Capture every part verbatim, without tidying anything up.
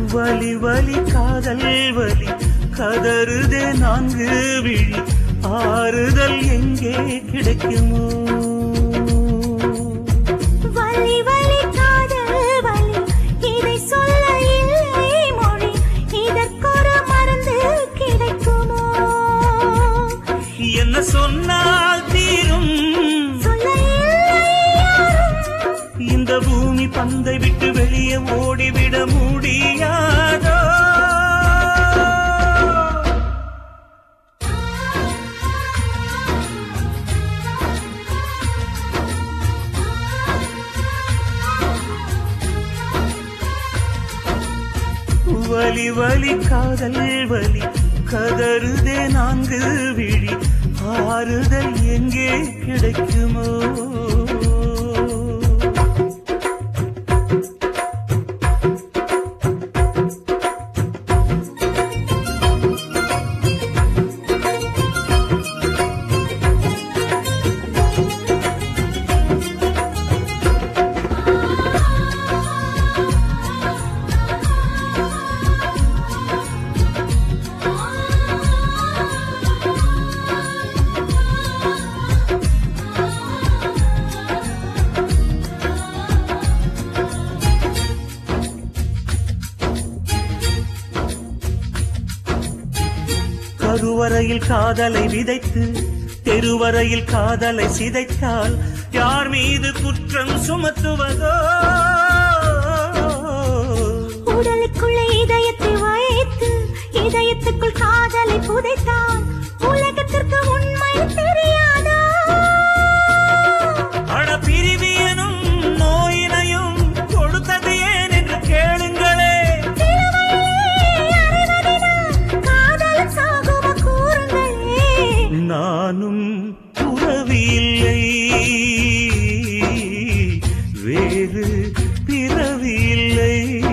வலி வலி காதல் வலி கதறுதே நான்கு விழி ஆறுதல் எங்கே கிடைக்குமோ வலி வலி காதல் வலி இதை சொல்ல இல்லை மொழி இதற்கொரு மருந்து கிடைக்குமோ என்ன சொன்னால் தீரும் சொல்ல இல்லை யாரும் இந்த பூமி பந்தை விட்டு வெளியே ஓடிவிட முடியாதோ வலி வலி காதல் வலி கதறுதே நான்கு விழி ஆறுதல் எங்கே கிடைக்குமோ கருவறையில் காதலை விதைத்து தெருவரையில் காதலை சிதைத்தால் யார் மீது குற்றம் சுமத்துவதோ உடலுக்குள்ளே இதயத்தை வைத்து இதயத்துக்குள் காதலை புதைத்தால் உலகத்திற்கு உண்மை தெரியாதா அட பிரிவியனும் நோயினையும் கொடுத்தது ஏன் என்று கேளுங்களே நானும் துறவி இல்லை வேறு பிறவி இல்லை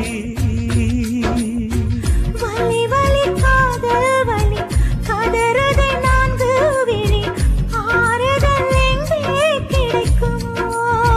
வலி வலி காதல் வலி கதறுதே நான்கு விழி ஆறுதல் எங்கே கிடைக்குமோ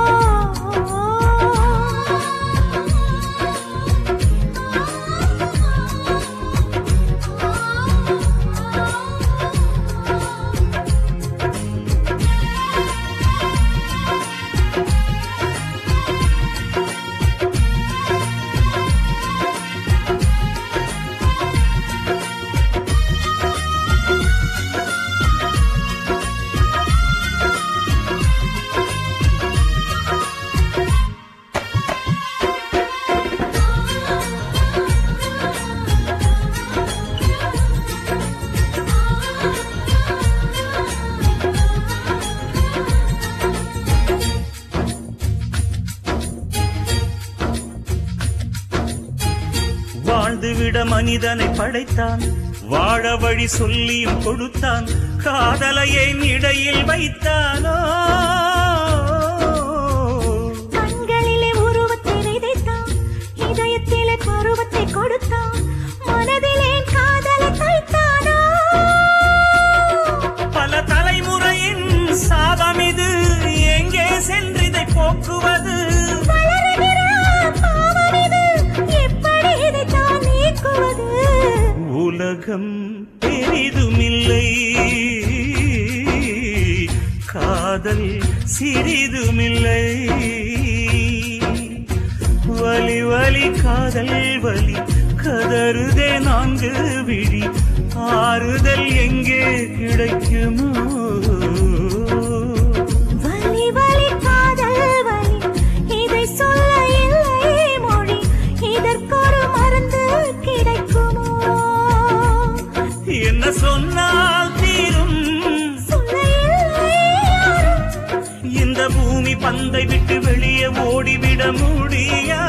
வாழ்ந்துவிட மனிதனை படைத்தான் வாழ வழி சொல்லியும் கொடுத்தான் காதலையை இடையில் வைத்தானோ கண்களிலே உருவத்தை விதைத்தான் இதயத்திலே பருவத்தை கொடுத்தான் மனதிலே காதலை தைத்தானோ பல தலைமுறையின் சாபம் இது எங்கே சென்று இதை போக்குவது உலகம் பெரிதுமில்லை காதல் சிறிதுமில்லை வலி வலி காதல் வலி கதறுதே நான்கு விழி ஆறுதல் எங்கே கிடைக்குமோ வலி வலி காதல் வலி இதை சொல்ல இல்லை மொழி இதற்கொரு மருந்து கிடைக்குமோ என்ன சொன்னால் தீரும் சொல்ல இல்லை யாரும் இந்த பூமி பந்தை விட்டு வெளியே ஓடிவிட முடியா